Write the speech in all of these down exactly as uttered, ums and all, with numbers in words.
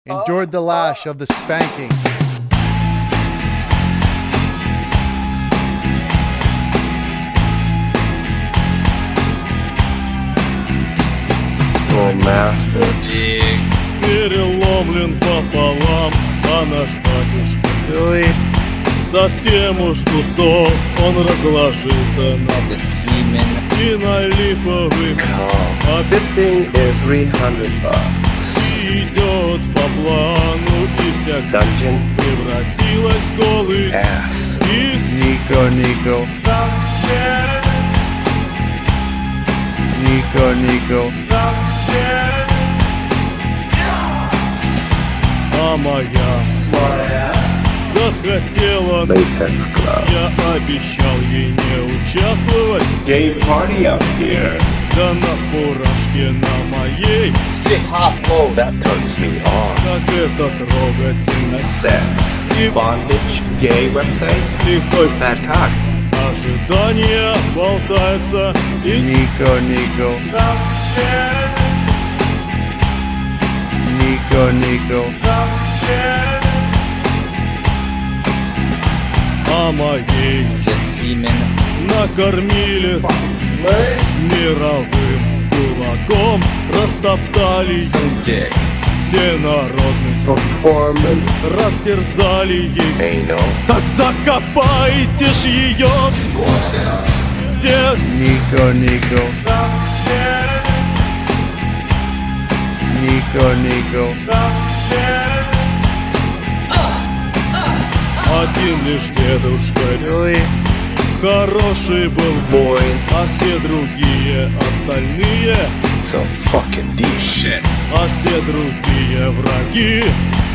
endured the lash of the spanking. Oh, master. Переломлен пополам, а наш батюшка Billy, совсем уж кусок. Он разложился на The semen. и на липовый Oh, this thing is three hundred bucks. идет по плану, и вся Dungeon превратилась в голый ass. и Nico, Nico, Nico, Nico. а моя захотела, Latex club. я обещал ей не участвовать, Gay party up here. да на фуражке на моей, Sick hot flow. That turns me on. как это трогательно. Sex. Bondage. Gay website. И хоть Fat cock. ожидание болтается, и Nico, Nico, Nico, Nico. а моей The semen. накормили мировым кулаком, растоптали Some dick. всенародный, Performance. растерзали ей. Anal. Так закопайте ж ее, где Nico, Nico, Nico, Nico. один лишь дедушка Billy, хороший был, Boy. а все другие остальные, Some fucking deep shit. а все другие враги.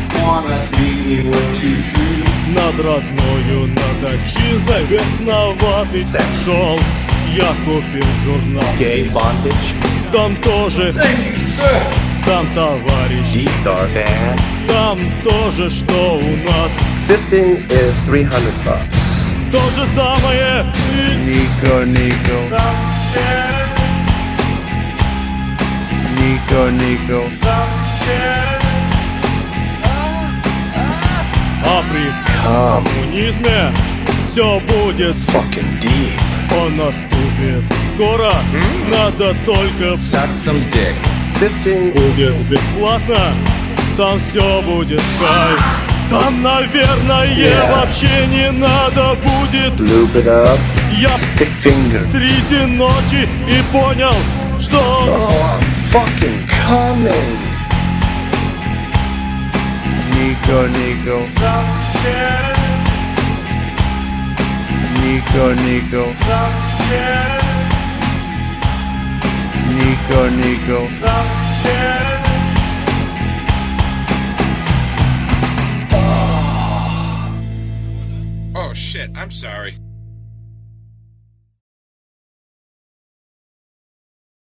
Над родною, над отчизной бесноватый шел. Я купил журнал, Gay bondage. там тоже, там товарищ, Deep dark band. там тоже, что у нас. This thing is three hundred bucks. То же самое. Nico, Nico, Nico, Nico. А при Come коммунизме все будет, fucking deep. он наступит скоро. Надо только Suck some dick. This thing будет бесплатно, там все будет кайф. Там, наверное, Yeah. вообще не надо будет. lube it up. Я Stick finger. среди ночи и понял, что Oh, I'm fucking coming. Nico, Nico, Nico, Nico, Nico, Nico. Oh shit, I'm sorry.